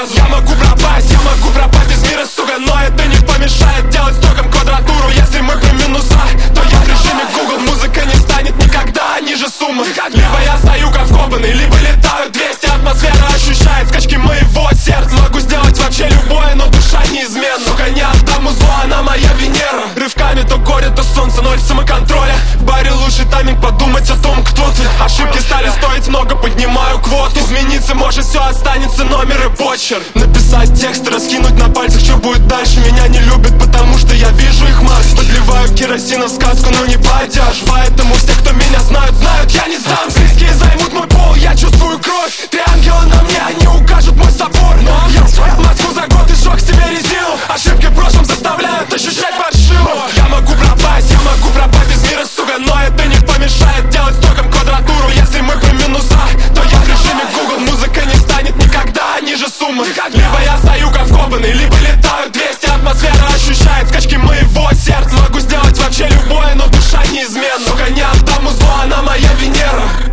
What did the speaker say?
сразу. Я могу пропасть из мира, сука, но это не помешает делать током квадратуру. Если мы при минуса, то я в режиме Google. Музыка не станет никогда ниже суммы. Либо я стою как вкопанный, либо летаю 200. Атмосфера ощущает скачки моего сердца. Могу сделать вообще любое, но душа неизменна. Сука, не отдам узло, она моя Венера. Рывками то горе, то солнце, ноль самоконтроля. В баре лучший тайминг подумать о том, кто ты. Ошибки стали стоить много, поднимаю квоту. Измениться может все, останется номер и почерк. Написать текст, раскинуть на пальцах, что будет дальше. Меня не любят, потому что я вижу их масс. Подливаю керосина в сказку, но не поддержу. Поэтому все, кто меня знают, знают, я не сдам. Близкие займут мой пол, я чувствую кровь. Три ангела на мне, они укажут мой собор. Но я в Москву за год и сжег себе резину. Ошибки в прошлом заставляют ощущать фальшиво. Я могу пропасть из мира, сука, но это не помешает делать током квадратуру. Если мы при минусах, то я в режиме Google. Музыка не станет никогда ниже суммы. Либо я стою как вкопанный, либо летаю 200. Атмосфера ощущает скачки моего сердца. Могу сделать вообще любое, но душа неизменна. Сука, не отдам узло, она моя Венера.